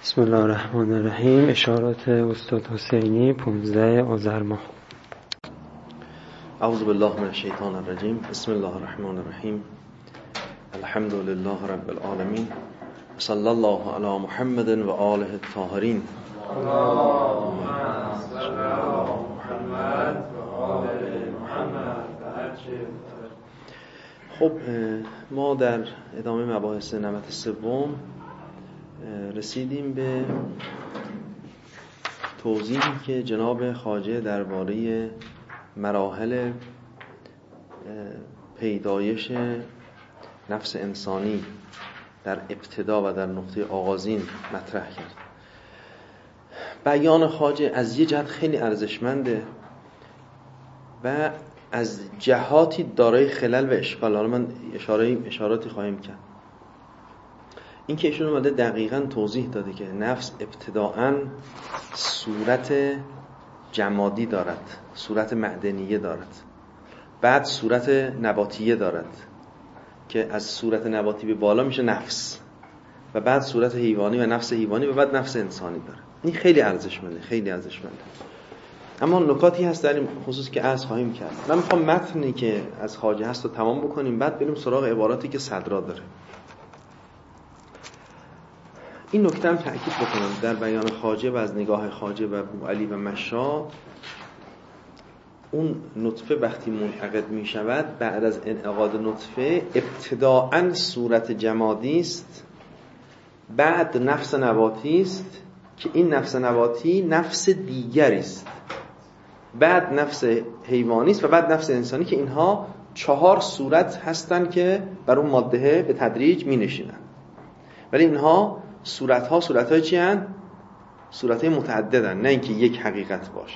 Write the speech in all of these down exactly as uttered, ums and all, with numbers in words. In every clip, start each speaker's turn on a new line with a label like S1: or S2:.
S1: بسم الله الرحمن الرحیم. اشارات استاد حسینی پانزده آذر ماه.
S2: اعوذ بالله من الشیطان الرجیم. بسم الله الرحمن الرحیم. الحمد لله رب العالمین. صلی الله علی محمد و آله الطاهرین. اللهم صل علی محمد و آل محمد. خب ما در ادامه مباحث نمط سوم رسیدیم به توضیحی که جناب خواجه درباره مراحل پیدایش نفس انسانی در ابتدا و در نقطه آغازین مطرح کرد. بیان خواجه از یه جهت خیلی ارزشمنده و از جهاتی دارای خلل و اشکال. حالا من اشاره اشاراتی خواهیم کرد. این که ایشون اومده دقیقاً توضیح داده که نفس ابتداءً صورت جمادی دارد، صورت معدنیه دارد، بعد صورت نباتیه دارد که از صورت نباتی به بالا میشه نفس، و بعد صورت حیوانی و نفس حیوانی و بعد نفس انسانی داره. این خیلی ارزشمنده، خیلی ارزشمنده. اما نکاتی هست در این خصوص که عرض خواهیم کرد. من میخوام متنی که از خواجه هست رو تمام بکنیم، بعد بریم سراغ عباراتی که صدرا داره. این نکته هم تأکید بکنم در بیان خواجه و از نگاه خواجه و بوعلی و مشا، اون نطفه وقتی منعقد می شود بعد از انعقاد نطفه ابتداءً صورت جمادی است، بعد نفس نباتی است که این نفس نباتی نفس دیگری است، بعد نفس حیوانی است و بعد نفس انسانی، که اینها چهار صورت هستند که بر اون ماده به تدریج می نشینند. ولی اینها صورت ها صورت های چی هستند؟ صورت های متعددن، نه اینکه یک حقیقت باشد.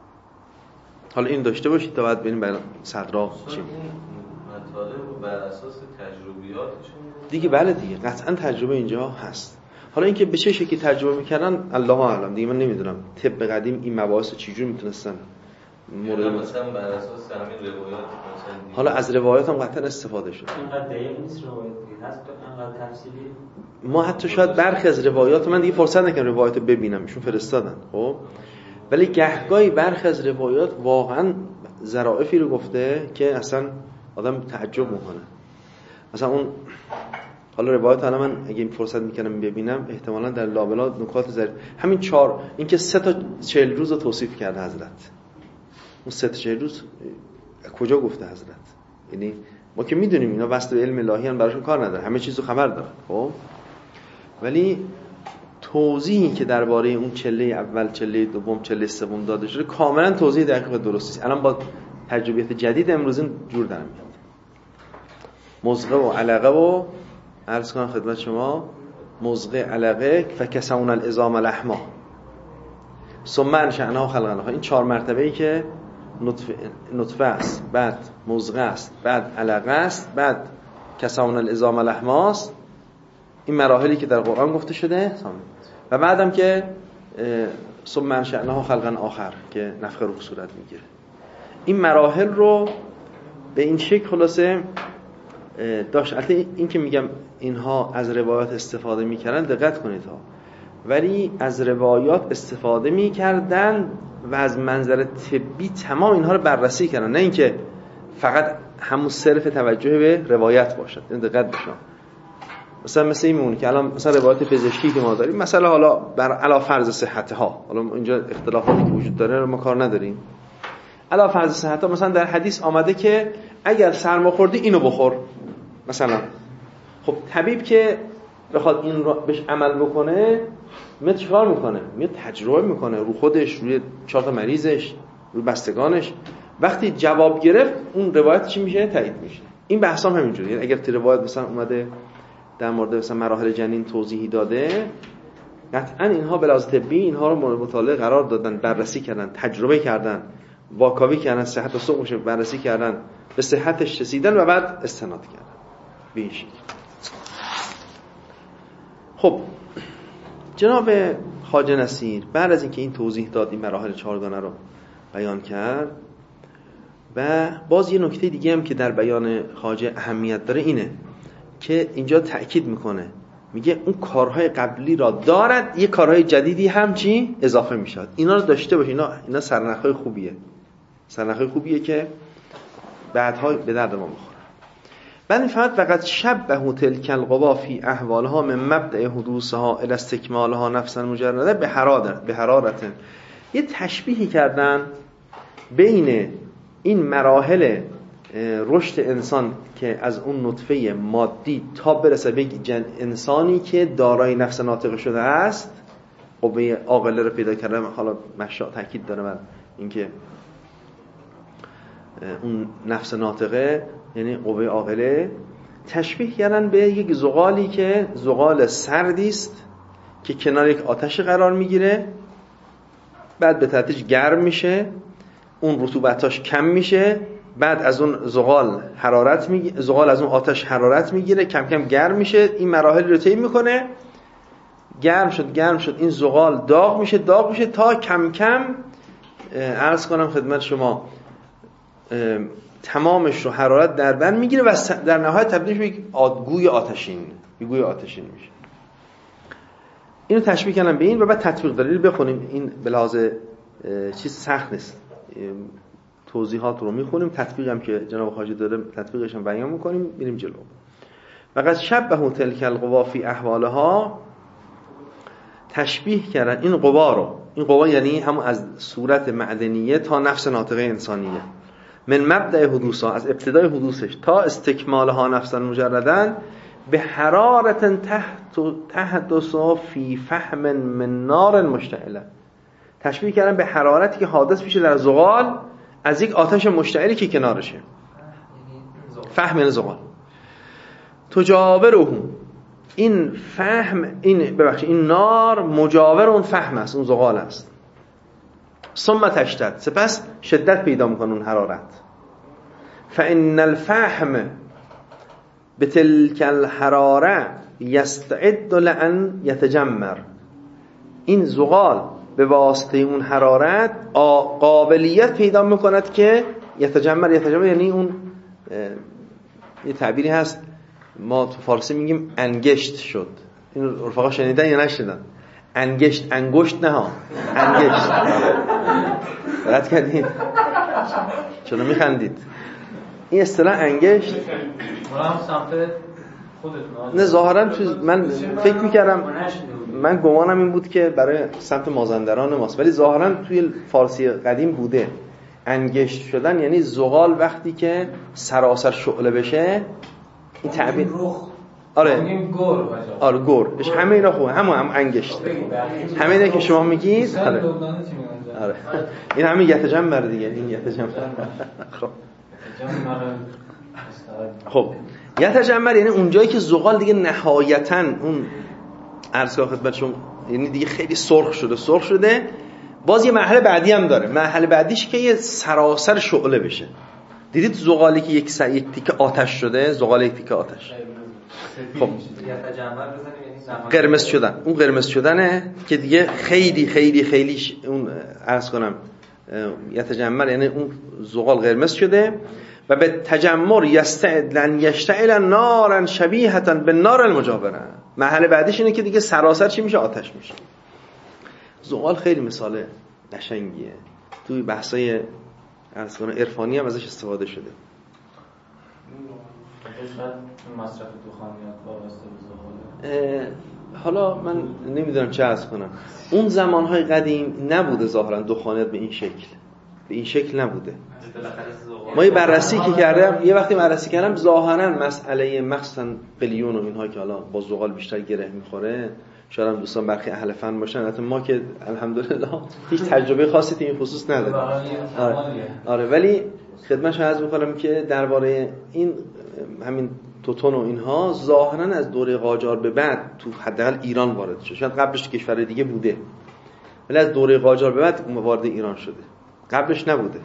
S2: حالا این داشته باشید تا بعد ببینیم برای صدرا چی
S3: مطالب بر اساس تجربیاتشون
S2: دیگه. بله دیگه قطعا تجربه اینجا هست. حالا اینکه به چه شکلی تجربه میکردن الله اعلم دیگه، من نمیدونم طب قدیم این مباحث رو چجوری میتونستن
S3: مورد مثلا بر اساس همین روایات مثلا.
S2: حالا از روایات هم قطعا استفاده شد.
S4: اینقدر دقیق نیست روایت دیگه، هست اینقدر تفصیلی.
S2: ما حتی شاید برخی از روایات، من دیگه فرصت نکردم روایات رو ببینم، ایشون فرستادن خب، ولی گهگاهی برخی از روایات واقعا ظرافی رو گفته که اصلا آدم تعجب میکنه. مثلا اون حالا روایت حالا من اگه این فرصت میکنم ببینم احتمالاً در لابلا نکات ظریف، همین چهار، این که سه تا چهل روز رو توصیف کرده حضرت، اون سه تا چهل روز کجا گفته حضرت؟ یعنی ما که میدونیم اینا واسطه علم الهی هم براشون کار نداره، همه چیزو خبر دارن خب، ولی توضیحی که درباره اون چله اول، چله دوم، چله سوم داده شده کاملا توضیح دقیق درستی است. الان با تجربیات جدید امروز جور در میاد. مزغه و علقه و عرض کنم خدمت شما، مزغه علقه فکسون العظام لحما ثم انشأناه خلقا. این چهار مرتبه‌ای که نطفه نطفه است، بعد مزغه است، بعد علقه است، بعد کسون العظام لحما است، این مراحلی که در قرآن گفته شده، و بعدم که ثم انشأناه خلقا آخر که نفخ روح صورت میگیره. این مراحل رو به این شکل خلاصه داشت. البته این که میگم اینها از روایات استفاده میکردن دقت کنید ها، ولی از روایات استفاده میکردن و از منظر طبی تمام اینها رو بررسی کردن، نه اینکه فقط همون صرف توجه به روایت باشد. این دقت بشه. مثلا مثل این میمونه که الان مثلا روایت پزشکی که ما داریم، مثلا حالا بر علا فرض صحتها، حالا اینجا اختلافاتی که وجود داره رو ما کار نداریم، علا فرض صحتها مثلا در حدیث آمده که اگر سرما خوردی اینو بخور مثلا. خب طبیب که بخواد این رو بهش عمل بکنه میاد چیکار میکنه؟ میاد تجربه میکنه رو خودش، روی چهار تا مریضش، روی بستگانش. وقتی جواب گرفت اون روایت چی میشه؟ تایید میشه. این بحث هم همینجوریه. یعنی اگر تو روایت مثلا اومده در مورد مثلا مراحل جنین توضیحی داده، قطعا اینها به لحاظ طبی اینها رو مورد مطالعه قرار دادن، بررسی کردن، تجربه کردن، واکاوی کردن، صحت و سقمش بررسی کردن، به صحتش رسیدن و بعد استناد کردن به این شکل. خب جناب خواجه نصیر بعد از اینکه این توضیح داد، این مراحل چهارگانه رو بیان کرد، و باز یه نکته دیگه هم که در بیان خواجه اهمیت داره اینه که اینجا تأکید میکنه میگه اون کارهای قبلی را دارد، یه کارهای جدیدی هم چی اضافه میشد. اینا رو داشته باش. اینا اینا سرنخهای خوبیه، سرنخهای خوبیه که بعدها به درد ما میخوره. بعد میفهمد فقط شبه تلک القوا فی احوالها من مبدأ حدوثها الی استکمالها نفسا مجرده به حرارت به حرارت. یه تشبیهی کردن بین این مراحل رشد انسان که از اون نطفه مادی تا برسه به انسانی که دارای نفس ناطقه شده است، قوه عاقله رو پیدا کرده. حالا مشا تاکید داره بر اینکه اون نفس ناطقه یعنی قوه عاقله، تشبیه کردن به یک زغالی که زغال سردی است که کنار یک آتش قرار میگیره، بعد به تدریج گرم میشه، اون رطوبتاش کم میشه، بعد از اون زغال حرارت میگیره، زغال از اون آتش حرارت میگیره، کم کم گرم میشه، این مراحل رو طی میکنه، گرم شد گرم شد این زغال داغ میشه داغ میشه تا کم کم عرض کنم خدمت شما تمامش رو حرارت در بر میگیره و در نهایت تبدیل میشه به گوی آتشین، گوی آتشین میشه. اینو تشبیه کردم به این و بعد تطبیق دلیل بخونیم. این به لحاظ چیز سخت نیست، توضیحات رو میخونیم، تطبیق هم که جناب حاجی داره تطبیقش هم بیان میکنیم، میریم جلو. فقط شبه تلک القوا فی احوالها، تشبیه کردن این قوا رو، این قوا یعنی همون از صورت معدنیه تا نفس ناطقه انسانیه، من مبدأ حدوثها، از ابتدای حدوثش تا استکمالها نفسا مجردن، به حرارت تحت تحدث فی فحم من نار مشتعله. تشبیه کردن به حرارتی که حادث میشه در زغال از یک آتش مشتعلی که کنارشه. فحم یعنی زغال. تجاوره، این فحم، این ببخشید این نار مجاور اون فحم است، اون زغال است. ثم تشتد، سپس شدت پیدا میکنه اون حرارت. فان الفحم بتلك الحراره یستعد لان یتجمر، این زغال به واسطه اون حرارت قابلیت پیدا میکند که یتجمر، یتجمر یعنی اون یه تعبیری هست ما تو فارسی میگیم انگشت شد. این رفقا شنیدن یا نشنیدن؟ انگشت، انگشت نه ها، انگشت. رد کردید؟ چرا میخندید؟ این اصطلاح انگشت نه ظاهرا من فکر میکردم، من گمانم این بود که برای سمت مازندران ماست، ولی ظاهرا توی فارسی قدیم بوده. انگشت شدن یعنی زغال وقتی که سراسر شعله بشه، این تعبیر آره آره گور اش همه اینا خوبه، همه هم انگشت، همه اینا که شما میگید آره آره این همین یتجمر دیگه، این یتجمر. خب خب یتجمر یعنی اونجایی که زغال دیگه نهایتاً اون عرض کنم خدمتتون یعنی دیگه خیلی سرخ شده سرخ شده باز یه مرحله بعدی هم داره. مرحله بعدیش که یه سراسر شعله بشه. دیدید زغالی که یک سر یک تیکه آتش شده، زغال یک تیکه آتش. خب قرمز شدن، اون قرمز شدنه که دیگه خیلی خیلی خیلی ش... اون عرض کنم یتجمر یعنی اون زغال قرمز شده و به تجمر یستعد لن یشتعل نارا شبیهة بالنار المجاوره. مرحله بعدیش اینه که دیگه سراسر چی میشه؟ آتش میشه. زغال خیلی مثال قشنگیه، توی بحثای عرض کنم عرفانی هم ازش استفاده شده.
S4: مصرف دخانیات وابسته به زغاله.
S2: حالا من نمیدونم چه عرض کنم، اون زمانهای قدیم نبوده ظاهرا دخانیات به این شکل، به این شکل نبوده. ما یه بررسی که کردم، یه وقتی بررسی کردم ظاهرا مسئله مخصوصا قلیون و اینها که حالا با زغال بیشتر گره میخوره، شاید هم دوستان برخی اهل فن باشن، البته ما که الحمدلله هیچ تجربه خاصی تو این خصوص نداریم. آره. آره ولی خدمتش عرض می‌کنم که درباره این همین توتون و اینها ظاهرا از دوره قاجار به بعد تو حداقل ایران وارد شد. شاید قبلش کشور دیگه بوده، ولی از دوره قاجار به بعد وارد ایران شده، قبلش نبوده.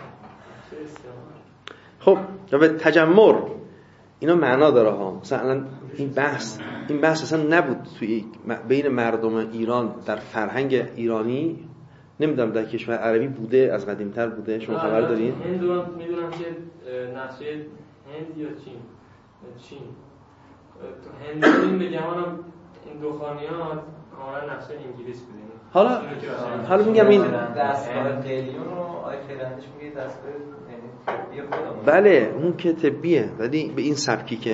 S2: خب به تجمر اینا معنا داره ها. مثلا این بحث این بحث اصلا نبود توی بین مردم ایران در فرهنگ ایرانی، نمیدونم در کشور عربی بوده، از قدیمتر بوده، شما خبر دارین؟
S5: میدونم میدونم که نقشه هند یا چین چین تو هند این به جهان هم این دخانیات کاملا نقشه انگلیس بودین.
S2: حالا حالا میگم این
S4: دستگاه قلیون رو آی خیرندش میگه دستگاه طبی خودمون.
S2: بله اون که طبیه، ولی به این سبکی که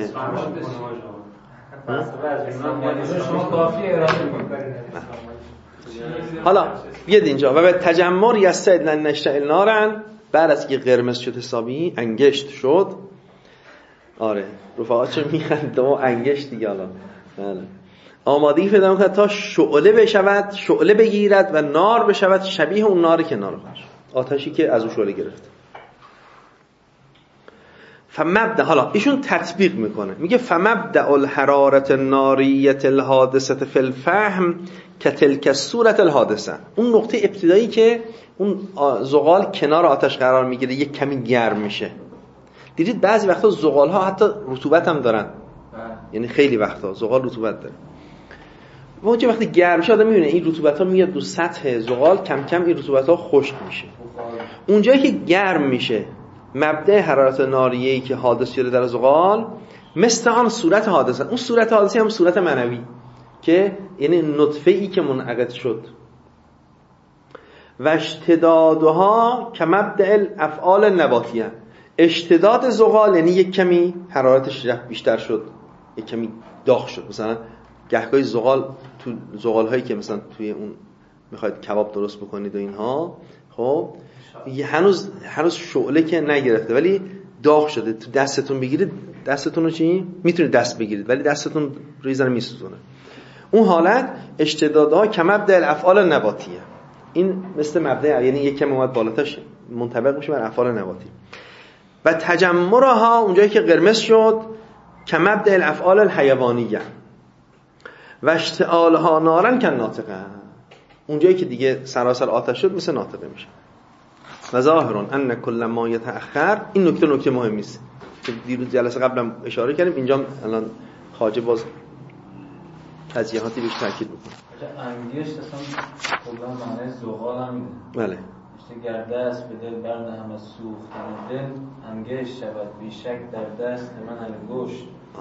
S4: شما کافی ارائه میکنید.
S2: حالا بیاد اینجا و به تجمر یستعد لن نشتعل نارن، بعد از که قرمز شد حسابی انگشت شد. آره رفاقات چه میخنده و انگشت دیگه. حالا بله آمادگی پیدا میکنه تا شعله بشود، شعله بگیرد و نار بشود شبیه اون ناری که نار خودش، آتشی که از اون شعله گرفت. فمبدأ، حالا ایشون تطبیق میکنه میگه فمبدأ الحرارة الناریة الحادثة فی الفحم کتلک الصورة الحادثة. اون نقطه ابتدایی که اون زغال کنار آتش قرار میگیره یک کمی گرم میشه. دیدید بعضی وقتا زغال ها حتی رطوبت هم دارن، یعنی خیلی وقتا زغال رطوبت داره. و اونجا وقتی گرم میشه آدم میبینه این رطوبت ها میاد رو سطح زغال، کم کم این رطوبت ها خشک میشه. اونجایی که گرم میشه مبدأ حرارت ناریه‌ای که حادث شده در زغال مثل آن صورت حادثه. اون صورت حادثه هم صورت معنوی که یعنی نطفه‌ای که منعقد شد. و اشتدادها که مبدأ الافعال نباتیه. اشتداد زغال یعنی یک کمی حرارتش بیشتر شد، یک کمی داغ شد. مثلا گهگاهی زغال تو زغال هایی که مثلا توی اون میخواید کباب درست بکنید و اینها، خب هنوز هنوز شعله که نگرفته ولی داغ شده، تو دستتون بگیرید دستتون رو چی میتونید دست بگیرید ولی دستتون روی زن میسوزونه. اون حالت اشتدادها که مبدأ الافعال نباتیه. این مثل مبدأ یعنی یک کم اومد بالاتاش منطبق میشه بر افعال نباتی. و تجمرها اونجایی که قرمز شد که مبدأ الافعال الحیوانیه. و اشتعالها نارن که ناطقه، اونجایی که دیگه سراسر آتش شد مثل ناطقه میشه. و ظاهرون ان کل ما یتأخر، این نکته نکته مهمی است که دیروز جلسه قبلم اشاره کردیم، اینجا الان خواجه باز توضیحاتی بهش تاکید میکنه.
S4: انگشت اصلا کلا معنی زغال هم میده.
S2: بله.
S4: اشته گرده است به دل برد همه سوختن دل، انگشت شود بیشک در دست من انگشت.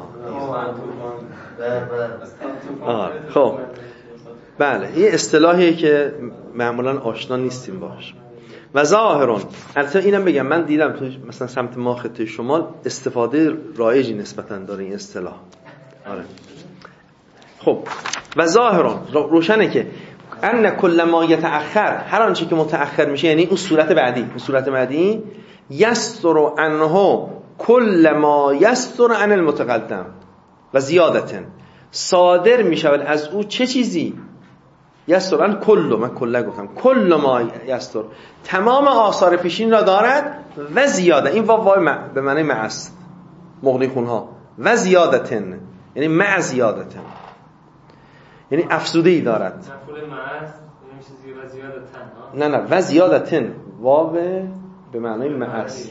S2: آه خب بله یه اصطلاحیه که معمولا آشنا نیستیم باش. و ظاهرون، البته اینم بگم من دیدم تو مثلا سمت ما خطه شمال استفاده رایجی نسبتاً داره این اصطلاح. آره خب و ظاهرون روشنه که ان کل ما یتأخر، هر آنچه که متأخر میشه یعنی اون صورت بعدی، اون صورت بعدی یستر عنه کل ما یستر عن المتقدم و زیادتن، صادر میشود از او چه چیزی یستر عن کل، من کلا گفتم کل ما یستر، تمام آثار پیشین را دارد و زیاده، این واو واو به معنی مع است مغنی خونها، و زیادتن یعنی مع زیادتن یعنی افزوده ای دارد.
S5: مفعول مع است یعنی چیزی و زیادتن.
S2: نه نه و زیادتن واو به معنی مع است.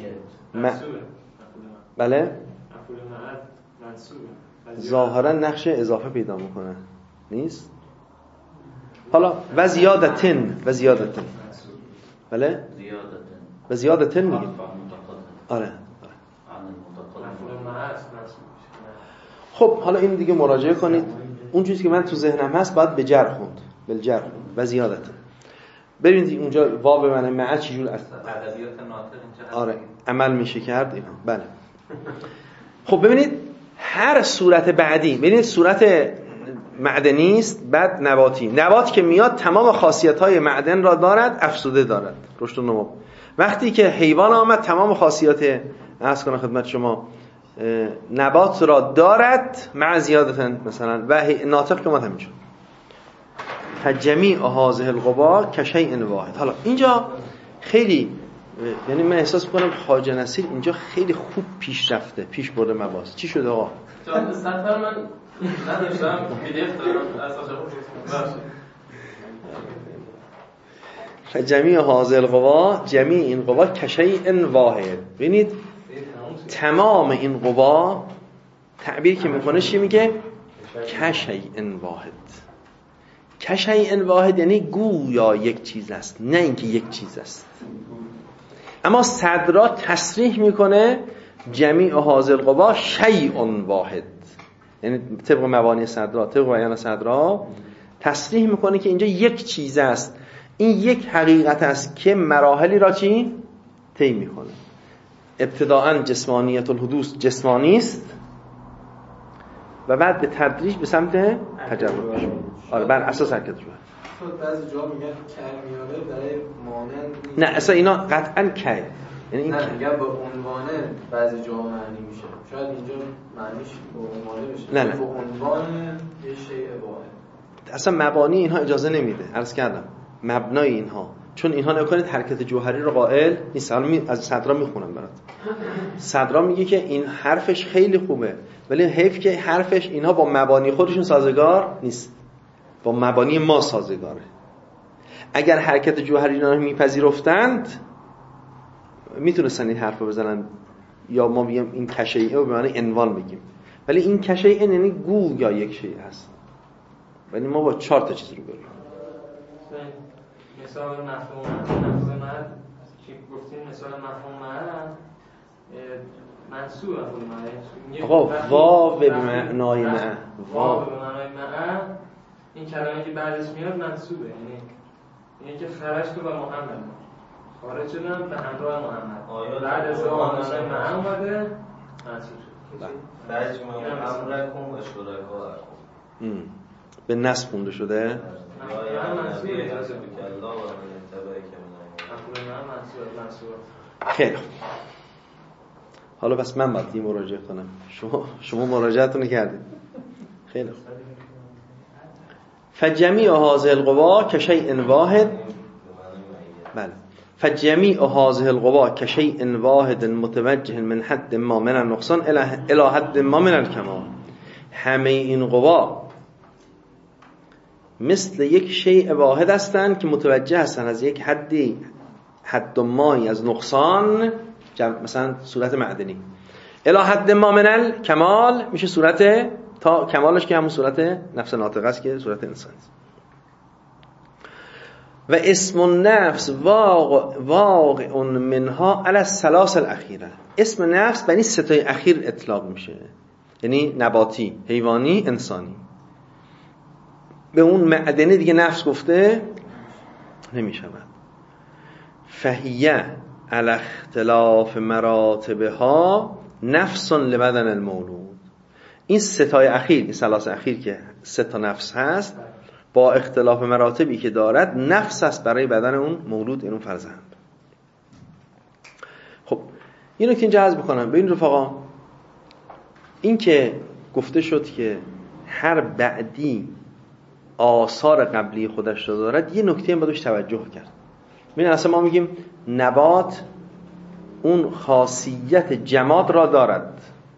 S2: بله
S5: مفعول مع منصوبه،
S2: ظاهرا نقش اضافه پیدا میکنه نیست. حالا و زیادتن و زیادتن بله
S3: زیادتن
S2: و زیادتن میگیم. آره خب حالا این دیگه مراجعه کنید، اون چیزی که من تو ذهنم هست باید به جر خوند، بالجر و زیادتن. ببینید اونجا واو به معنی مع چجور است
S3: ادبیات ناطق اینجا
S2: آره عمل میشه کرد اینا. بله خب ببینید هر صورت بعدی، ببینید صورت معدنی است بعد نباتی، نبات که میاد تمام خاصیت‌های معدن را دارد، افزوده دارد، رشد و نمو. وقتی که حیوان آمد تمام خاصیت عرض کنم خدمت شما نبات را دارد مع زیادتن مثلا، و ناطق که اومد همینجور جمیع هذه القوا کشیء واحد. حالا اینجا خیلی یعنی من احساس می‌کنم خواجه نصیر اینجا خیلی خوب پیش رفته، پیش برده مباحث. چی شده آقا؟
S5: جان سفر من نداشتم پی دی اف دارم اساسا
S2: جمیع هذه القوا، جمیع این قوا کشیء واحد. ببینید تمام این قوا تعبیر که میکنه چی میگه؟ کشیء واحد. کشیء واحد یعنی گویا یک چیز است، نه اینکه یک چیز است. اما صدرا تصریح میکنه جمیع هذه القوا شیء واحد، یعنی طبق مبانی صدرا، طبق بیان صدرا تصریح میکنه که اینجا یک چیز است، این یک حقیقت است که مراحلی را چی؟ طی میکنه. ابتداءً جسمانیت الحدوث جسمانی است و بعد به تدریج به سمت تجرد میشه. آره بر اساس حرکت جوهر.
S6: بعضی جا میگن کلمیاره برای مانند
S2: نه اصلا اینا قطعاً کی، یعنی این
S6: نه میگن به عنوان بعضی جا معنی میشه، شاید اینجا معنیش به عنوان بشه،
S2: نه نه
S6: به عنوان یه شیء واحد.
S2: اصلا مبانی اینها اجازه نمیده. عرض کردم مبنای اینها، چون اینها نکنید حرکت جوهری رو قائل نیست. حالا از صدرا میخونم برات. صدرا میگه که این حرفش خیلی خوبه ولی حیف که حرفش اینها با مبانی خودشون سازگار نیست، با مبانی ما سازگاره. اگر حرکت جوهری رو میپذیرفتند میتونستن این حرف رو بزنن، یا ما بگیم این کشیء رو به معنی عنوان بگیم، ولی این کشیء یعنی گو یا یک شیء هست، ولی ما با چهار تا چیز رو بریم.
S5: مثال مفهوم مفهوم من چی گفتیم؟ مثال مفهوم من منصوب مفهوم من
S2: آقا واو به معنای من،
S5: واو به معنای من، این کلمه که بعدش میاد منصوبه، یعنی یعنی که خرج تو با محمد خارج شدن به همراه محمد، بعد از اون معنای من اومده منصوب شد.
S3: فجمع امرکم و شرکاءکم
S2: به نصب خونده شده. خیلی حالا بس من باید این مراجعه کنم، شما شما مراجعتون کردید. خیلی فجمیع هذه القوا کشیء واحد، بله فجمیع هذه القوا کشیء واحد متوجه من حد ما من النقصان الی حد ما من الکمال. همه این قوا مثل یک شیء واحد هستند که متوجه هستند از یک حدی حد و مایی از نقصان، مثلا صورت معدنی، الی حد ما من الکمال میشه صورت تا کمالش که همون صورت نفس ناطقه است که صورت انسان است. و اسم النفس واقع واقع منها علی الثلاث الاخیره. اسم نفس به این سه تای اخیر اطلاق میشه، یعنی نباتی، حیوانی، انسانی. به اون معدنی دیگه نفس گفته نمیشود. فهیه علی اختلاف مراتبها نفس لبدن المولود. این سه تای اخیر، این ثلاث اخیر که سه تا نفس هست، با اختلاف مراتبی که دارد نفس است برای بدن اون مولود، اون فرزند. خب اینو که اینجا عرض بکنم به این رفقا، این که گفته شد که هر بعدی آثار قبلی خودش را دارد، یه نکته هم باید توجه کرد. ببین اصلا ما میگیم نبات اون خاصیت جماد را دارد،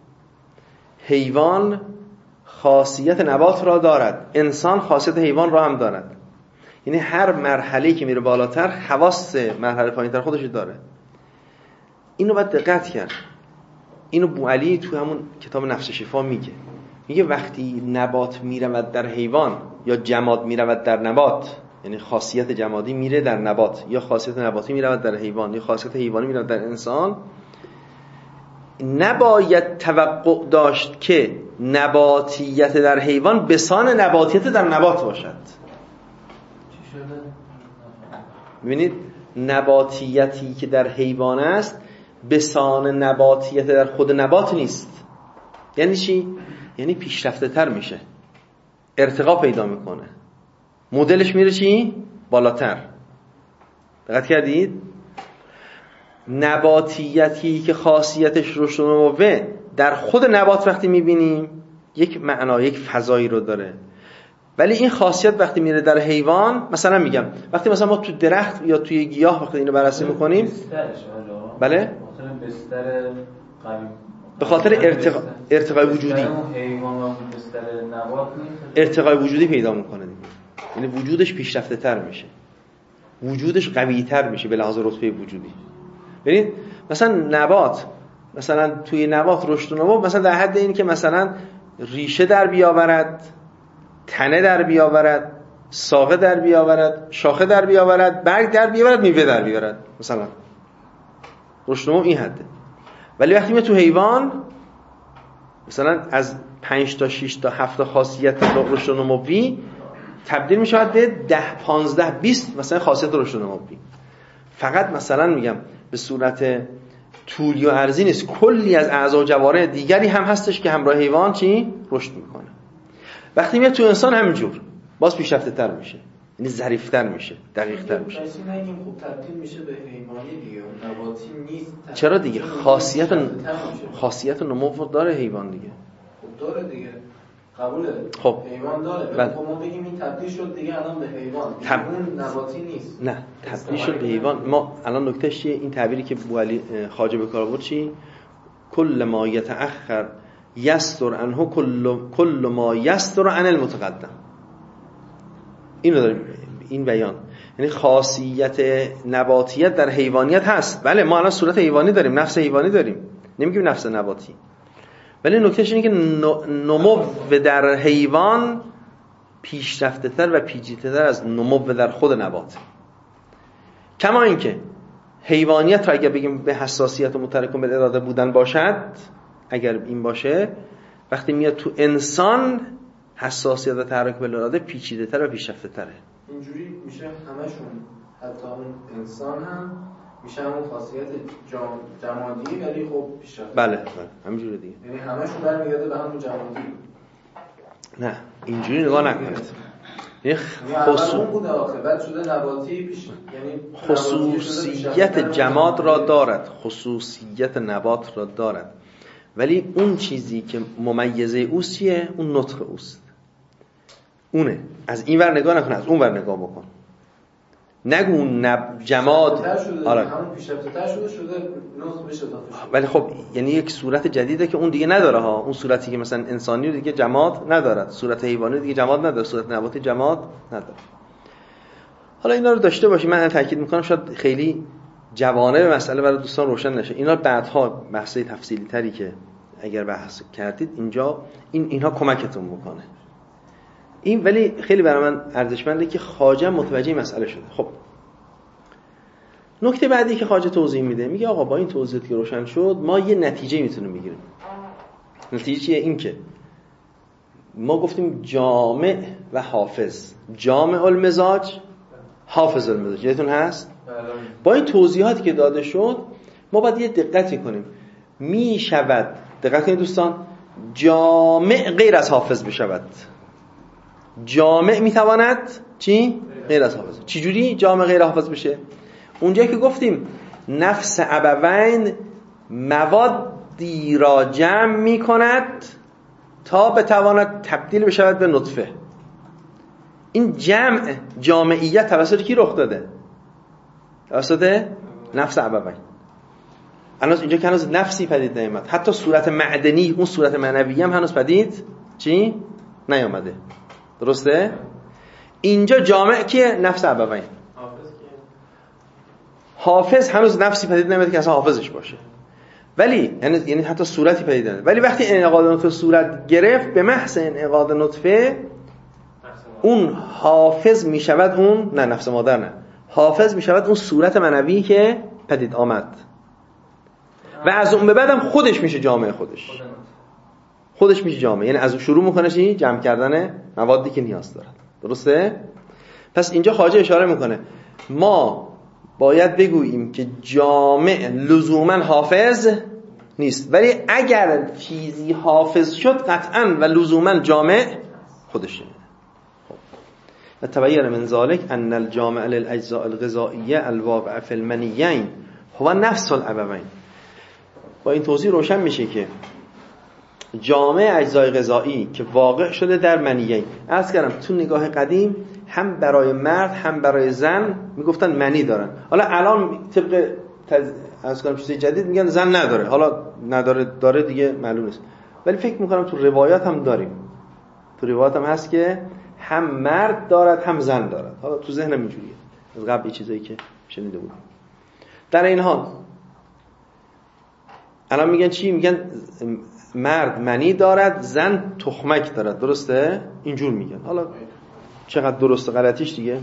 S2: حیوان خاصیت نبات را دارد، انسان خاصیت حیوان را هم دارد. یعنی هر مرحله‌ای که میره بالاتر خواص مرحله پایینتر خودش داره. اینو باید دقت کرد. اینو بوعلی تو همون کتاب نفس شفا میگه. میگه وقتی نبات میرود در حیوان یا جماد میرود در نبات، یعنی خاصیت جمادی میره در نبات یا خاصیت نباتی میرود در حیوان یا خاصیت حیوانی میرود در انسان، نباید توقع داشت که نباتیت در حیوان بسان نباتیت در نبات باشد.
S4: چی شده؟
S2: ببینید نباتیتی که در حیوان است بسان نباتیت در خود نبات نیست. یعنی چی؟ یعنی پیشرفته تر میشه، ارتقا پیدا میکنه، مدلش میره چی؟ بالاتر. دقت کردید؟ نباتیتی که خاصیتش رشد و نمو در خود نبات وقتی میبینیم یک معنا، یک فضایی رو داره، ولی این خاصیت وقتی میره در حیوان، مثلا میگم وقتی مثلا ما تو درخت یا توی گیاه وقتی اینو بررسی میکنیم، بله
S4: بستر قوی
S2: به خاطر ارتقا... ارتقای وجودی، ارتقای وجودی پیدا میکنه دیگه. یعنی وجودش پیشرفته تر میشه، وجودش قوی تر میشه به لحاظ رتبه وجودی. ببینید مثلا نبات، مثلا توی نبات رشد و نمو مثلا در حد این که مثلا ریشه در بیاورد، تنه در بیاورد، ساقه در بیاورد، شاخه در بیاورد، برگ در بیاورد، میوه در بیاورد، مثلا رشد و نمو این حده. ولی وقتی میاد تو حیوان، مثلا از پنج تا شش تا هفت تا خاصیت رشد نموی تبدیل می شود به ده پانزده بیست مثلا خاصیت رشد نموی. فقط مثلا میگم به صورت طولی و عرضی نیست، کلی از اعضا و جوارح دیگری هم هستش که همراه حیوان چی رشد میکنه. وقتی میاد تو انسان همینجور باز پیشرفته تر میشه، یعنی ظریف‌تر میشه، دقیق‌تر میشه.
S6: کسی نگیم خوب تبدیل میشه به حیوانی دیگه، اون نباتی نیست.
S2: چرا دیگه؟ خاصیت خاصیت نمو داره حیوان دیگه.
S6: خب داره دیگه. قبوله.
S2: خب
S6: حیوان داره.
S2: بله.
S6: خب ما بگیم این تبدیل شد دیگه الان به حیوان.
S2: تب...
S6: اون نباتی نیست.
S2: نه، تبدیل شد به حیوان. ما الان نکتهش چیه؟ این تعبیری که بوعلی خواجه به کار آورد چی؟ کل ما یتأخر یستر عنه کل کل ما یستر عن المتقدم. اینو داریم، این بیان. یعنی خاصیت نباتیت در حیوانیت هست. بله ما الان صورت حیوانی داریم، نفس حیوانی داریم، نمیگیم نفس نباتی. ولی نکتهش اینه که نمو در حیوان پیشرفته تر و پیچیده تر از نمو در خود نبات. کما اینکه حیوانیت را اگر بگیم به حساسیت و مترکم به اراده بودن باشد، اگر این باشه، وقتی میاد تو انسان حساسیت و تحرک به اراده پیچیده تر و پیشرفته تره.
S6: اینجوری میشه همشون، حتی اون انسان هم میشه همون خاصیت جام جمادی ولی خب پیشرفته.
S2: بله بله همینجوره دیگه.
S6: یعنی همشون برمیگرده به همون جمادی.
S2: نه اینجوری نگاه نکنید. یعنی
S6: خصوص بوده آخه بعد شده نباتی پیش، یعنی
S2: خصوصیت جماد را دارد، خصوصیت نبات را دارد، ولی اون چیزی که ممیزه اوست چیه؟ اون نطق اوست. اونه. از این ور نگاه نکن، از اون ور نگاه بکن. نگو نب جماد
S6: آره همون پیشرفته تر شده شده نطق بشه اضافه شده.
S2: ولی خب یعنی یک صورت جدیده که اون دیگه نداره ها. اون صورتی که مثلا انسانی رو دیگه جماد ندارد، صورت حیوانی دیگه جماد نداره، صورت نباتی جماد نداره. حالا اینا رو داشته باشیم. من تاکید میکنم شاید خیلی جوانه به مسئله برای دوستان روشن نشه. اینا بعدها بحث تفصیلی تری که اگر بحث کردید اینجا این اینها کمکتون بکنه. این ولی خیلی برای من ارزشمنده که خواجه متوجه مسئله شده. خب نکته بعدی که خواجه توضیح میده، میگه آقا با این توضیحاتی که روشن شد ما یه نتیجه میتونیم بگیریم. نتیجه چیه؟ این که ما گفتیم جامع و حافظ، جامع المزاج حافظ المزاج، یادتون هست؟ با این توضیحاتی که داده شد ما باید یه دقتی کنیم. میشود، دقت کنید دوستان، جامع غیر از حافظ بشود. جامع میتواند چی؟ غیر از حافظ. چی جوری جامع غیر حافظ بشه؟ اونجایی که گفتیم نفس ابوین موادی را جمع میکند تا بتواند تبدیل بشود به نطفه. این جمع جامعیت توسط کی رخ داده؟ توسط نفس ابوین. الان اینجا که هنوز نفسی پدید نیامد، حتی صورت معدنی، اون صورت معنوی هم هنوز پدید چی؟ نیامده. درسته؟ اینجا جامع کیه؟ نفس ابوین. حافظ هنوز نفسی پدید نمیاد که اصلا حافظش باشه، ولی یعنی یعنی حتی صورتی پدید نمیاد. ولی وقتی انعقاد نطفه صورت گرفت، به محض انعقاد نطفه اون حافظ میشود، اون نه نفس مادر نه حافظ میشود اون صورت معنوی که پدید آمد و از اون به بعدم خودش میشه جامعه، خودش خودش میشه جامعه. یعنی از شروع میکنه چی؟ جمع کردن موادی که نیاز دارد. درسته؟ پس اینجا خواجه اشاره میکنه ما باید بگوییم که جامع لزوما حافظ نیست، ولی اگر چیزی حافظ شد قطعا و لزوما جامع خودشه. و تبین من ذلك ان الجامع للاجزاء الغذائیه الواقع فی المنیین هو نفس الابوین. با این توضیح روشن میشه که جامع اجزای غذایی که واقع شده در منیین، عرض کردم تو نگاه قدیم هم برای مرد هم برای زن میگفتن منی دارن. حالا الان طبق تز... عرض کنم چیز جدید میگن زن نداره، حالا نداره داره دیگه معلوم نیست، ولی فکر میکنم تو روایات هم داریم، تو روایات هم هست که هم مرد دارد هم زن دارد. حالا تو ذهنم اینجوریه از قبل چیزایی که شنیده بودم. در این حال الان میگن چی؟ میگن مرد منی دارد، زن تخمک دارد. درسته؟ اینجور میگن. حالا چقدر درست غلطیش دیگه.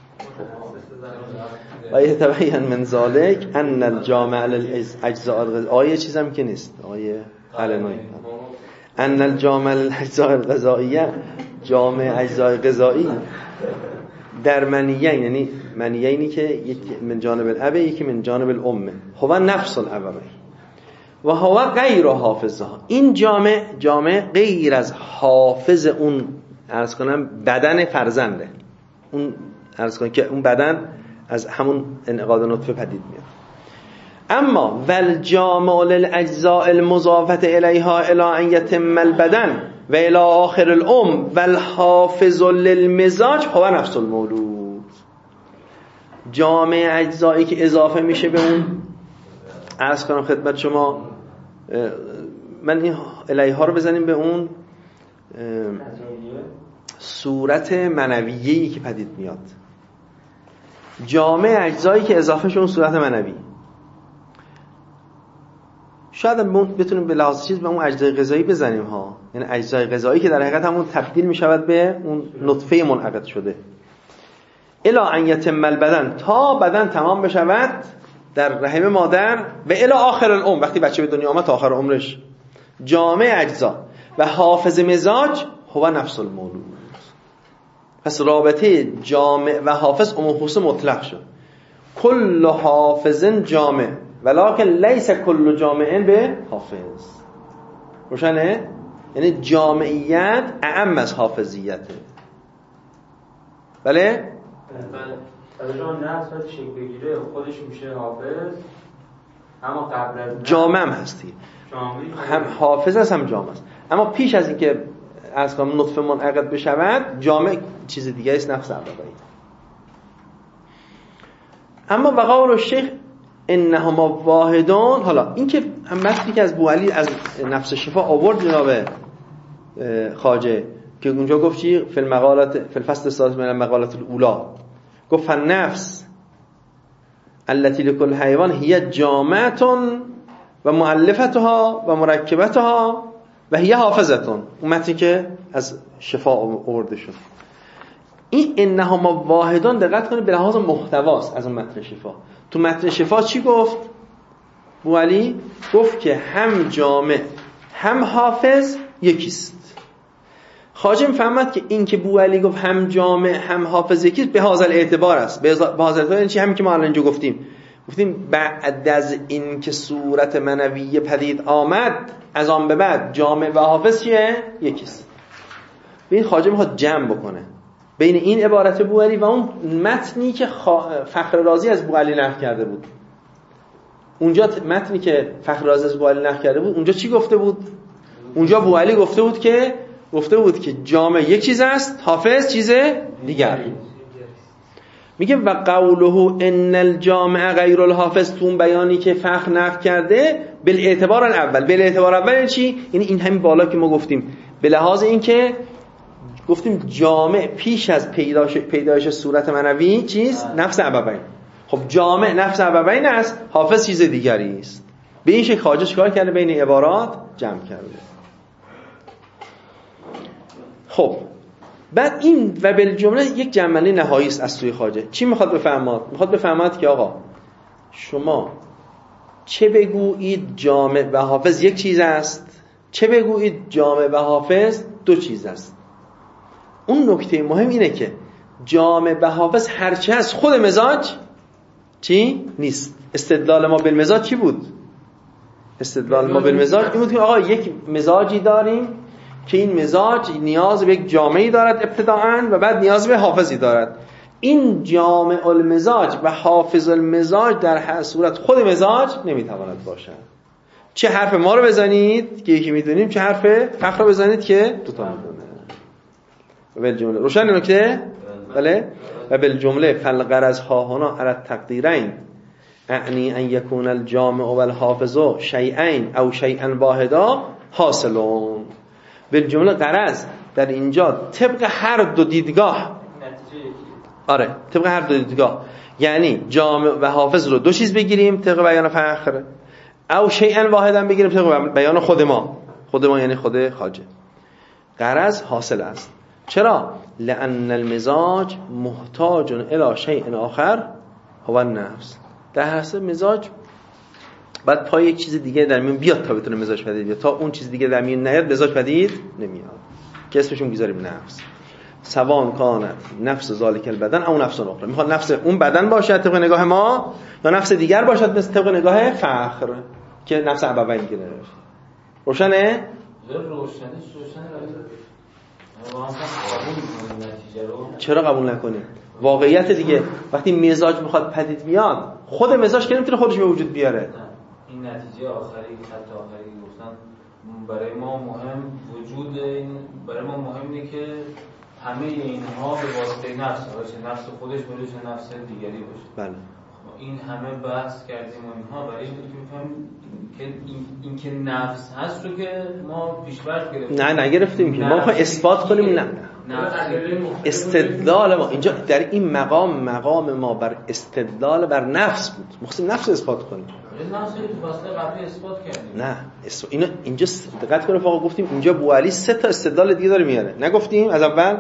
S2: و یتبین من ذلک ان الجامع للاجزاء الغذائیه، آیه چیزم که نیست، آیه قلنوی، ان الجامع الاجزاء الغذائیه جامع اجزای غذایی در منیین، یعنی منیینی که یکی من جانب الاب یکی من جانب الام، هو نفس الابوین و هو غیر حافظها. این جامع جامع غیر از حافظ اون عرض کنم بدن فرزنده، اون عرض کنم که اون بدن از همون انعقاد نطفه پدید میاد. اما والجامع للاجزاء المضافه الیها الی ان یتم البدن و الی آخر الام والحافظ للمزاج هو نفس المولود. جامع اجزایی که اضافه میشه به اون عرض کنم خدمت شما، من این الیها رو بزنیم به اون صورت منویه‌ای که پدید میاد. جامع اجزایی که اضافه شون صورت منوی، شاید بتونیم به لحاظ چیز به اون اجزای غذایی بزنیم ها، یعنی اجزای غذایی که در حقیقت همون تبدیل می شود به اون نطفه منعقد شده. الی ان یتم البدن، تا بدن تمام بشود در رحم مادر، و الی آخر العمر، وقتی بچه به دنیا آمد تا آخر عمرش. جامع اجزا و حافظ مزاج هو نفس المولود. پس رابطه جامع و حافظ عموم خصوص مطلق شد. کل حافظ جامع ولکن لیس کل جامع به حافظ. روشنه؟ یعنی جامعیت اعم از حافظیته. بله؟
S4: بله. اگر اون نفس وقتی شکل بگیره خودش میشه حافظ، اما قبل از
S2: جامع هم هستی، هم حافظ است هم جامع است. اما پیش از اینکه از کنم نطفه منعقد بشود جامع چیز دیگه است، نفس ابوی. اما وقال الشیخ انهما واحدان. حالا این که هم متنی که از بوعلی از نفس شفا آورد جناب خواجه که اونجا گفت چی فی المقالات فی الفصل السادس من المقالات الاولی، گفت فالنفس التي لكل حیوان هي جامعه و مؤلفتها و مرکبتها و هي حافظه. اون متنی که از شفا آورده شد. این انهما واحدان دقت کنید به لحاظ محتواست از اون متن شفا. تو متن شفا چی گفت بوعلی؟ گفت که هم جامع هم حافظ یکیست. خواجه میفهمد که این که بوعلی گفت هم جامع هم حافظ یکیست به هذا الاعتبار است. به هذا الاعتبار یعنی چی؟ همین که ما الان اینجا گفتیم گفتیم بعد از این که صورت منویه پدید آمد از آن به بعد جامع و حافظ چیه؟ یکیست. ببین خواجه میخواد جمع بکنه بین این عبارت بوعلی و اون متنی که فخر رازی از بوعلی نقل کرده بود. اونجا متنی که فخر رازی از بوعلی نقل کرده بود اونجا چی گفته بود؟ اونجا بوعلی گفته بود که گفته بود که جامع یک چیز است، حافظ چیز دیگر. میگه و قوله ان الجامع غیر الحافظ، تو اون بیانی که فخر نقل کرده بالاعتبار الاول. بالاعتبار اول یعنی چی؟ یعنی این همین بالا که ما گفتیم به لحاظ این که گفتیم جامع پیش از پیدایش پیدایش صورت منوی چیز نفس ابوین. خب جامع نفس ابوین است، حافظ چیز دیگری است. به این شکل خواجه چیکار کرده؟ بین عبارات جمع کرده. خب بعد این و بالجمله یک جمعنی نهایی است از سوی خواجه. چی میخواد بفهماد؟ میخواد بفهماد که آقا شما چه بگویید جامع و حافظ یک چیز است، چه بگویید جامع و حافظ دو چیز است. اون نکته مهم اینه که جامع و حافظ هرچی از خود مزاج چی؟ نیست. استدلال ما بالمزاج چی بود؟ استدلال ما بالمزاج این بود که آقا یک مزاجی داریم که این مزاج نیاز به یک جامعی دارد ابتداءً و بعد نیاز به حافظی دارد. این جامع المزاج و حافظ المزاج در هر صورت خود مزاج نمیتواند باشد. چه حرف ما رو بزنید که یکی میدونیم، چه حرف فخر رو بزنید که دو تا میدونه. و بالجمله روشن نکته؟ بله. و بالجمله فالغرض ها هنا على التقدیرین اعنی ان یکون الجامع و الحافظ شیئین او شیئا واحدا حاصلون. بالجمله غرض در اینجا طبق هر دو دیدگاه، آره طبق هر دو دیدگاه، یعنی جامع و حافظ رو دو چیز بگیریم طبق بیان فخر، او شیئا واحدا بگیریم طبق بیان خود ما. خود ما یعنی خود خواجه. غرض حاصل است. چرا؟ لأن المزاج محتاج الی شیء آخر هو النفس. در حاصل مزاج بعد پای یک چیز دیگه در میون بیاد تا بتونه مزاج پدید بیاد. تا اون چیز دیگه در میون نیاد مزاج پدید نمیاد که اسمشون میذاریم نفس. سوان کانت نفس ذالک البدن او نفس اخرى. میخواد نفس اون بدن باشد طبق نگاه ما یا نفس دیگر باشد مثل طبق نگاه فخر که نفس ابوین گرفت. روشنه؟
S4: روشنه روشنه
S2: چرا قبول نکنیم؟ واقعیت دیگه وقتی مزاج میخواد پدید میاد خود مزاج که نمیتونه خودش به وجود بیاره.
S4: این نتیجه آخری خط آخری گفتن برای ما مهم وجود این برای ما مهم اینه که همه اینها به واسطه نفس باشه، نفس خودش باشه، نفس دیگری باشه.
S2: بله.
S4: این همه بحث کردیم و اینها برای اینکه بفهمیم که این, این که نفس هست رو که ما پیش‌فرض گرفتیم.
S2: نه نگرفتیم که ما می‌خوایم اثبات کنیم. نه استدلال ما اینجا در این مقام مقام ما بر استدلال بر نفس بود. مخصوص نفس اثبات کنیم.
S4: نفس رو تو فصل قبلی اثبات کردیم.
S2: نه اینو اینجا دقت کنید فقط گفتیم اینجا بوعلی سه تا استدلال دیگه داره میاره. نگفتیم از اول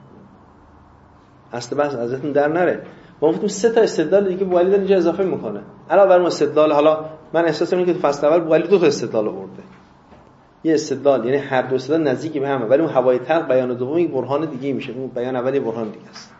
S2: اصل بحث ازتون در نره. ما گفتیم سه تا استدلال دیگه بوعلی داره اینجا اضافه میکنه. علاوه بر اون استدلال حالا من احساس می‌کنم که تو فصل اول بوعلی دو تا استدلال آورده. یه استدلال یعنی هر دو استدلال نزدیک به همه ولی اون هوای تلق بیان دوم یک برهان دیگه میشه. اون بیان اولی برهان دیگه است.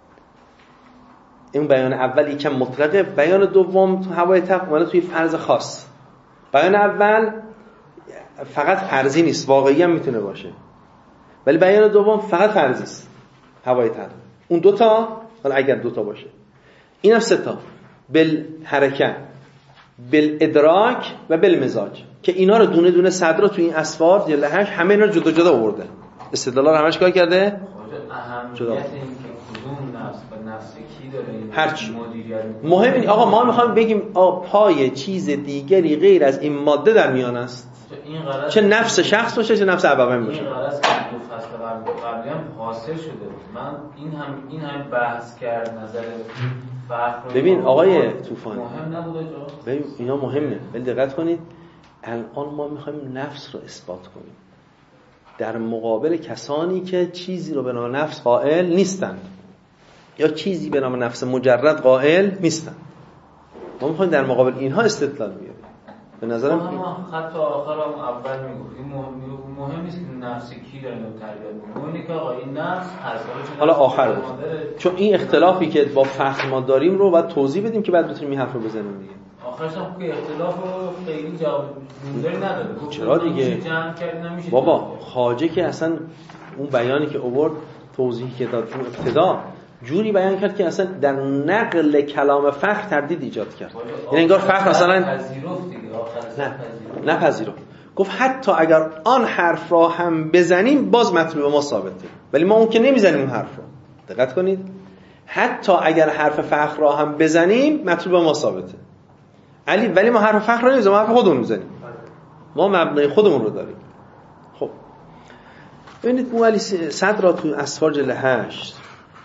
S2: این بیان اول یکم مطلقه، بیان دوم تو هوای تلق ولی توی فرض خاص. بیان اول فقط فرضی نیست، واقعی هم میتونه باشه. ولی بیان دوم فقط فرضی است. هوای تلق. اون دو تا حالا اگر دو تا باشه. اینم سه تا. بالحرکت، بالادراک و بالمزاج که اینا رو دونه دونه صدر تو این اسفار جلد هشت همه اینا رو جدا جدا آورده. استدلالا رو همش کار کرده؟
S4: اهمیت این که کدوم نفس و نفس کی داره این
S2: هرچی
S4: مدیریت
S2: مهم این آقا ما میخوایم بگیم آقا پای چیز دیگری غیر از این ماده در میان است.
S4: این
S2: چه نفس شخص باشه چه نفس ابوین باشه.
S4: این غرض که دو فصل قبلی هم حاصل شده بود. من این هم این هم بحث کرد نظر فخر.
S2: ببین آقای طوفانی
S4: مهم نبوده جا.
S2: ببین اینا مهمه ولی دقت کنید الان ما میخوایم نفس رو اثبات کنیم در مقابل کسانی که چیزی رو به نام نفس قائل نیستند یا چیزی به نام نفس مجرد قائل نیستند. ما میخوایم در مقابل اینها استدلال بیاریم. به نظرم
S4: خط آخر هم اول میگفت این مهم, مهم نیست که نفس کی داره اینو تربیت میکنه. مهمه که آقا این نفس هست.
S2: حالا آخر بود چون این اختلافی که با فخر ما داریم رو باید توضیح بدیم که بعد بتونیم این حرف رو بزنیم دیگه.
S4: آخرش هم که اختلاف رو خیلی جواب جوری نداره.
S2: چرا دیگه بابا خواجه که اصلا اون بیانی که آورد توضیحی که داد اون ابتدا جوری بیان کرد که اصلا در نقل کلام فخر تردید ایجاد کرد. یعنی انگار فخر مثلا
S4: پذیرفت دیگه آخرش
S2: نه نپذیرفت. گفت حتی اگر آن حرف را هم بزنیم باز مطلوب ما ثابته ولی ما اون که نمیزنیم اون حرف رو. دقت کنید حتی اگر حرف فخر را هم بزنیم مطلوب ما ثابته. علی ولی ما حرف فخر را نمیزنیم، حرف خودمون میزنیم. ما مبنای خودمون رو داریم. خب ببینید بوعلی صدر را تو اسفار جلد هشت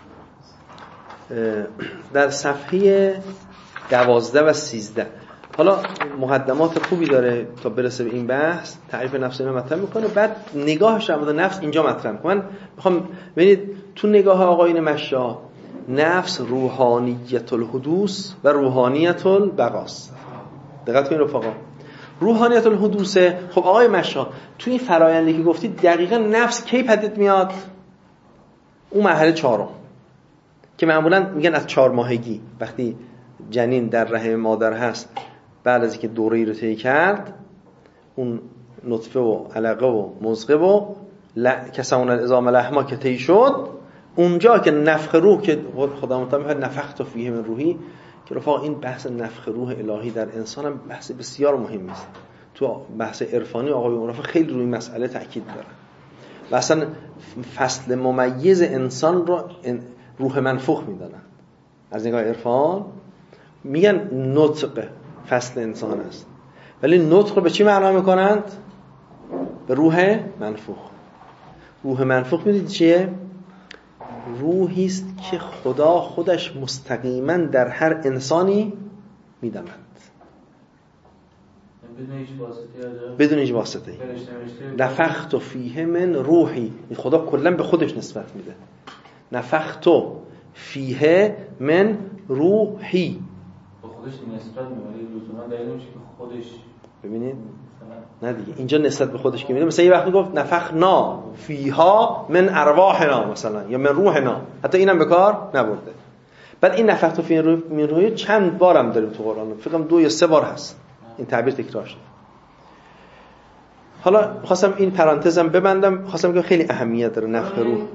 S2: در صفحه دوازده و سیزده حالا مقدمات خوبی داره تا برسه به این بحث تعریف نفس اینو مطرح میکنه بعد نگاهش در مورد نفس اینجا مطرح میکنه. من میخوام ببینید تو نگاه آقایون مشا نفس روحانیت الحدوث و روحانیت البقاست. دقت کنید رفقا روحانیت الحدوث. خب آقای مشا تو این فرآیندی که گفتید دقیقاً نفس کی پدید میاد؟ اون مرحله چهارم که معمولا میگن از چهار ماهگی وقتی جنین در رحم مادر هست بعد از اینکه دوره‌ای رو طی کرد اون نطفه و علقه و مضغه و کسون العظام لحما که طی شد اونجا که نفخ روح که خدا متعال میگه نفخت فیه من روحی که رفاق این بحث نفخ روح الهی در انسان هم بحث بسیار مهمی است. تو بحث عرفانی آقای عرفا خیلی روی مسئله تاکید دارن و اصلا فصل ممیز انسان رو روح منفوخ میدانن. از نگاه عرفان میگن نطق فصل انسان است ولی نطق رو به چی معنا میکنند؟ به روح منفوخ. روح منفوخ میدید چیه؟ روحی است که خدا خودش مستقیما در هر انسانی میدمد بدون هیچ واسطه‌ای. نفخت فیه من روحی خدا کلا به خودش نسبت میده. نفخت فیه من روحی
S4: خودش نسبت میده، ولی لزوما دلیل نمیشه که خودش.
S2: ببینید نه دیگه اینجا نسبت به خودش که میده، مثلا یه وقتی گفت نفخنا فیها من ارواحنا مثلا یا من روحنا، حتی اینم به کار نبرده. بعد این نفخت فی من روح چند بارم داریم تو قرآن، فکر کنم دو یا سه بار هست این تعبیر تکرار شده. حالا خواستم این پرانتزم ببندم، خواستم که خیلی اهمیت داره نفخ روح.
S5: روح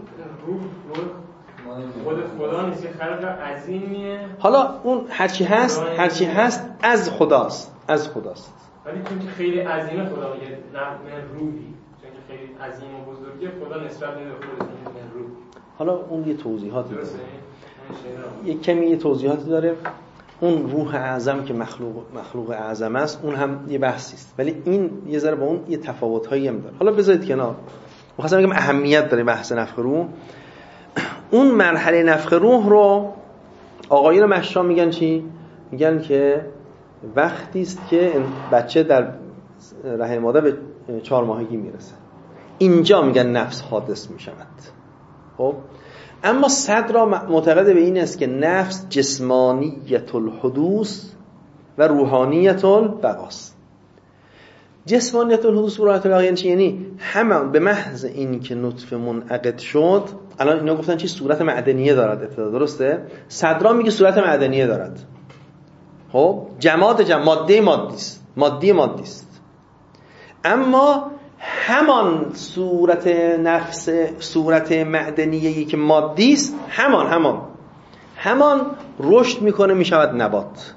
S5: خود خدا نیست، خلق عظیمیه.
S2: حالا اون هرچی هست هرچی هست از خداست، از خداست.
S5: ولی چون که خیلی عظیمه خدا میگه نه روحی، چون که خیلی عظیم و بزرگه خدا نسبت میده خودش میگه روح.
S2: حالا اون یه توضیحاتی داره،
S5: یه
S2: کمی یه توضیحاتی داره. اون روح اعظم که مخلوق مخلوق اعظم است اون هم یه بحثی است، ولی این یه ذره با اون یه تفاوت‌هایی هم داره. حالا بذارید کنار. می‌خواستم بگم اهمیت داره بحث نفخ روح. اون مرحله نفخ روح رو آقایون مشرا میگن چی؟ میگن که وقتی است که بچه در رحم مادر به چهار ماهگی میرسه، اینجا میگن نفس حادث میشود. خب اما صدر معتقد به این است که نفس جسمانیت الحدوث و روحانیت البقاست. جسمانیت الحدوث و روحانیت البقا یعنی چی؟ یعنی همون به محض این که نطفه منعقد شد، الان اینا گفتن چی؟ صورت معدنیه دارد ابتدا، درسته؟ صدرا میگه صورت معدنیه دارد. خب جماد جماد ماده مادی است، مادی مادی است. اما همان صورت نفس صورت معدنیه‌ای که مادی است، همان همان همان رشد میکنه میشود نبات،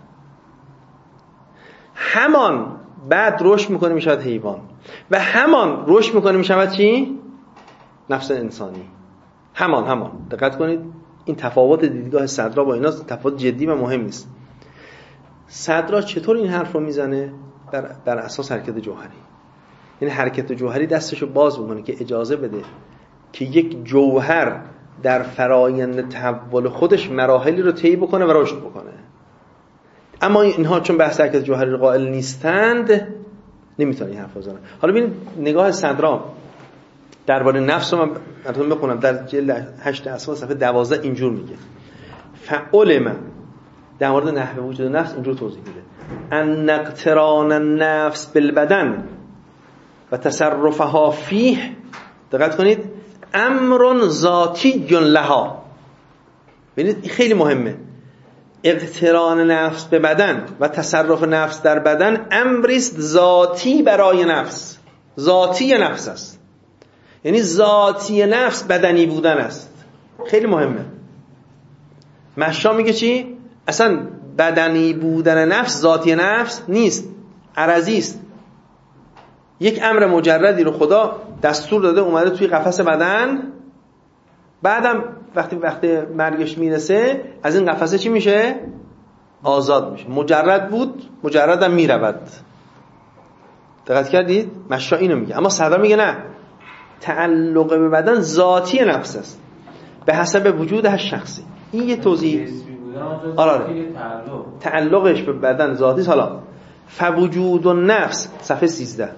S2: همان بعد رشد میکنه میشود حیوان، و همان رشد میکنه میشود چی؟ نفس انسانی. همان همان دقت کنید، این تفاوت دیدگاه صدرا با اینا تفاوت جدی و مهمی است. صدرا چطور این حرف رو میزنه؟ بر, بر اساس حرکت جوهری. یعنی حرکت جوهری دستشو باز میکنه که اجازه بده که یک جوهر در فرایند تحول خودش مراحلی رو طی بکنه و رشد بکنه. اما اینها چون بحث حرکت جوهری رو قائل نیستند نمیتونن این حرف بزنن. حالا ببینید نگاه صدرا درباره نفس رو من براتون بخونم. در جلد هشت اسما صفحه دوازده اینجور میگه: فعلم، در مورد نحوه وجود نفس اینجور توضیح میده: ان اقتران النفس بالبدن و تصرفها فیه، دقت کنید، امر ذاتی لها. ببینید این خیلی مهمه. اقتران نفس به بدن و تصرف نفس در بدن امری است ذاتی برای نفس، ذاتی نفس است. یعنی ذاتی نفس بدنی بودن است. خیلی مهمه. مشا میگه چی؟ اصلا بدنی بودن نفس ذاتی نفس نیست، عرضی است. یک امر مجردی رو خدا دستور داده اومده توی قفس بدن، بعدم وقتی وقتی مرگش میرسه از این قفسه چی میشه؟ آزاد میشه. مجرد بود، مجردم میرود. دقت کردید؟ مشا اینو میگه. اما صدرا میگه نه، تعلق به بدن ذاتی نفس است به حسب وجودش شخصی. این یه توضیح. آره تعلقش به بدن ذاتی. حالا فوجود النفس صفحه سیزده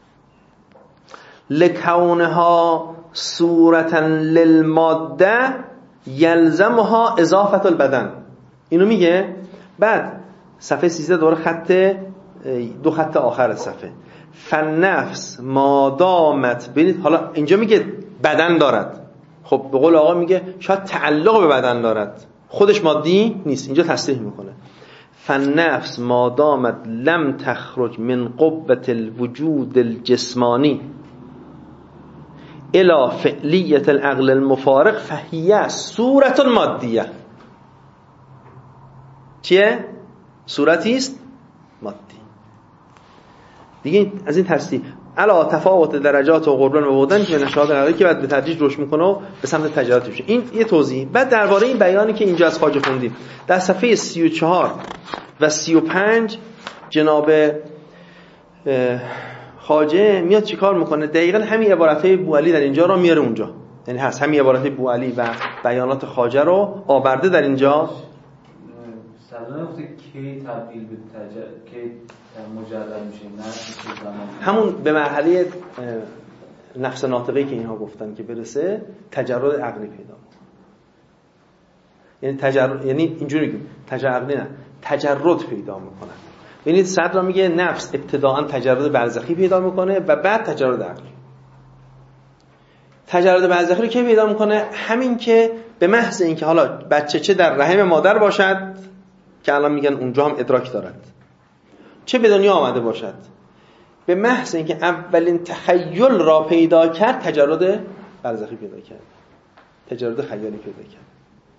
S2: لکونها صورتا للماده یلزمها اضافه البدن. اینو میگه. بعد صفحه سیزده دوباره خط دو خط آخر صفحه فالنفس ما دامت. ببینید حالا اینجا میگه بدن دارد. خب به قول آقا میگه شاید تعلق به بدن دارد، خودش مادی نیست. اینجا تصریح میکنه فالنفس ما دامت لم تخرج من قوة الوجود الجسمانی الى فعلیت العقل المفارق فهیه صورت مادیه. چیه؟ صورتی است مادی. دیگه از این تصریح علا تفاوت درجات و قربان و بودن که نشاهد نداره که بعد به تدریج رشد میکنه و به سمت تجارت میشه. این یه توضیح. بعد درباره این بیانی که اینجا از خواجه خوندیم در صفحه سی و چهار و سی و پنج جناب خواجه میاد چیکار میکنه؟ دقیقاً همین عبارتهای بوعلی در اینجا رو میاره اونجا. یعنی هست همین عبارتهای بوعلی و بیانات خواجه رو آورده در اینجا.
S4: سلام وقتی کی تبدیل به تجربه کی مجرد میشه؟ نه
S2: همون به مرحله نفس ناطقه‌ای که اینها گفتن که برسه تجرد عقلی پیدا. یعنی تجرد، یعنی اینجوری میگیم تجرد عقلی نه، تجرد پیدا میکنن. ببینید صدر میگه نفس ابتداءً تجرد برزخی پیدا میکنه و بعد تجرد عقلی. تجرد برزخی رو که پیدا میکنه؟ همین که به محض اینکه حالا بچه چه در رحم مادر باشد که الان میگن اونجا هم ادراک دارد، چه به دنیا آمده باشد، به محض اینکه اولین تخیل را پیدا کرد تجرد برزخی پیدا کرد، تجرد خیالی پیدا کرد.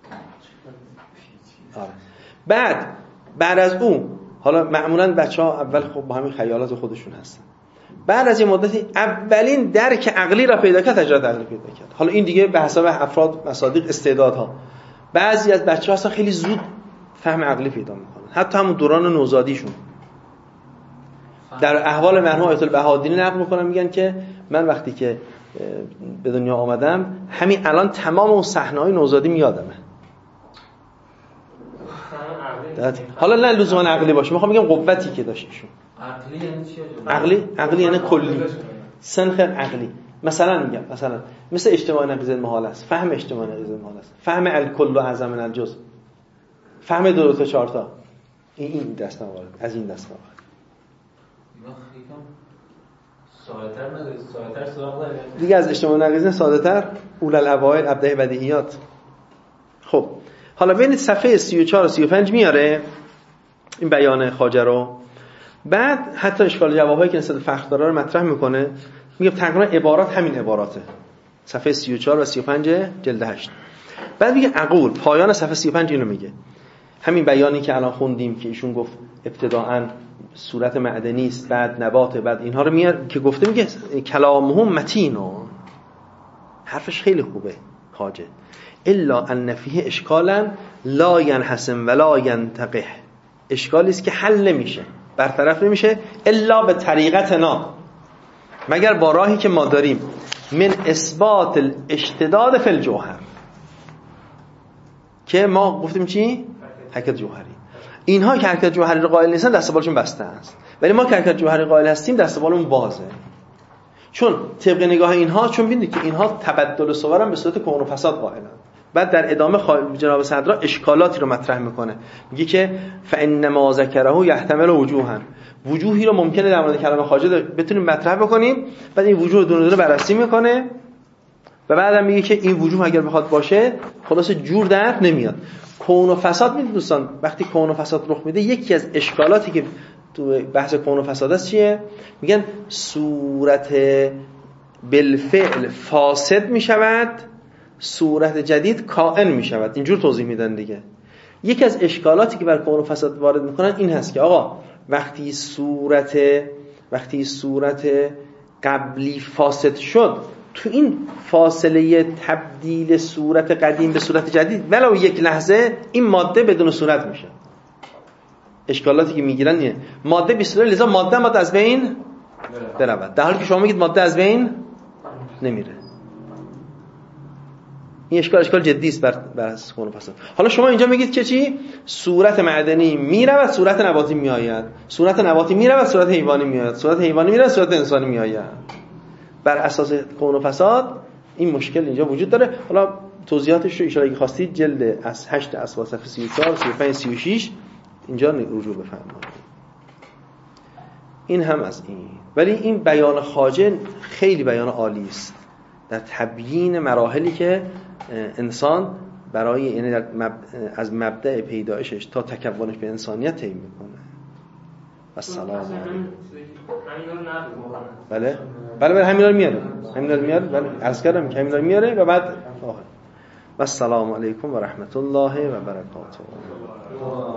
S2: آره. بعد بعد از اون حالا معمولا بچه‌ها اول خب با همین خیالات خودشون هستن، بعد از این مدتی اولین درک عقلی را پیدا کرد، تجرد عقلی پیدا کرد. حالا این دیگه به حساب افراد، مصادیق، استعدادها. بعضی از بچه‌ها اصلا خیلی زود فهم عقلی پیدا میکنن، حتی همون دوران نوزادیشون. در احوال مرحوم آیت البهادینی نقل میکنن، میگن که من وقتی که به دنیا آمدم همین الان تمام اون صحنه‌های نوزادی میادمه. حالا نه لزوما عقلی باشه، میخوام بگم قوتی که داشت ایشون.
S4: عقلی یعنی چی؟
S2: عقلی عقلی یعنی کلی، سنخ عقلی. مثلا میگم مثلا مثل اجتماع نقیض المحال است، فهم اجتماع نقیض المحال است، فهم الکل و اعظم من الجزء، فهم دو تا چهار تا، این این دست موارد، از این دست موارد
S4: ساده‌تر نداره، ساده‌تر سراغ داره
S2: دیگه از اجتماع نقیض ساده‌تر، اول الاوائل ابداع بدیهیات. خب حالا ببینید صفحه سی و چهار و سی و پنج میاره این بیان خواجه رو. بعد حتی اشکال جوابایی که نسبت فخر داره رو مطرح میکنه، میگه تقریبا عبارات همین عباراته. صفحه سی و چهار و سی و پنج جلد هشت. بعد میگه عقول، پایان صفحه سی و پنج اینو میگه، همین بیانی که الان خوندیم که ایشون گفت ابتداءً صورت معدنی است، بعد نبات، بعد اینها رو میاره که گفته، میگه کلامهم متینو، حرفش خیلی خوبه خواجه، الا ان فیه اشکالا لا ینحسم ولا ینتقح، اشکالی است که حل نمیشه، برطرف نمیشه الا به طریقتنا، مگر با راهی که ما داریم، من اثبات الاشتداد فی الجوهر، که ما گفتیم چی؟ حرکت جوهری. اینها که حرکت جوهری رو قائل نیستن دست بالشون بسته است، ولی ما که حرکت جوهری قائل هستیم دست بالمون بازه. چون طبق نگاه اینها، چون ببینید که اینها تبدل صور هم به صورت کون و فساد قائلن. بعد در ادامه جناب صدرا اشکالاتی رو مطرح میکنه، میگه که فانما ذکره یحتمل وجوها، وجوهی رو ممکنه در مورد کلام خواجه بتونیم مطرح بکنیم. بعد این وجوه دونه دونه بررسی میکنه و بعدم میگه که این وجوه اگر بخواد باشه خلاص جور در نمیاد. کون و فساد، میدونید دوستان وقتی کون و فساد رخ میده، یکی از اشکالاتی که تو بحث کون و فساد است چیه؟ میگن صورت بالفعل فاسد میشود، صورت جدید کائن میشود. اینجور توضیح میدن دیگه. یکی از اشکالاتی که بر کون و فساد وارد میکنن این هست که آقا وقتی صورت وقتی صورت قبلی فاسد شد، تو این فاصله تبدیل صورت قدیم به صورت جدید ولو یک لحظه این ماده بدون صورت میشه. اشکالاتی که میگیرن اینه، ماده بی صورت، لذا ماده ماده از بین برود، در حالی که شما میگید ماده از بین نمیره. این اشکال اشکال جدی است بر بر کون و فساد. حالا شما اینجا میگید که چی؟ صورت معدنی میرود، صورت نباتی میآید، صورت نباتی میرود، صورت حیوانی میآید، صورت حیوانی میرود، صورت انسانی میآید. بر اساس کون و فساد این مشکل اینجا وجود داره. حالا توضیحاتش رو ان شاء الله اگه خواستید جلد از هشت اسوار صفحه سی و چهار، سی و پنج، سی و شش اینجا رجوع بفرمایید. این هم از این. ولی این بیان خواجه خیلی بیان عالی است در تبیین مراحلی که انسان برای یعنی مب... از مبدأ پیدایشش تا تکونش به انسانیت طی میکنه. السلام علیکم. بله بله بله همینا رو میاره، همینا رو میاره. بله عرض کردم که همینا رو میاره و بعد آخر السلام علیکم و رحمت الله و برکاته.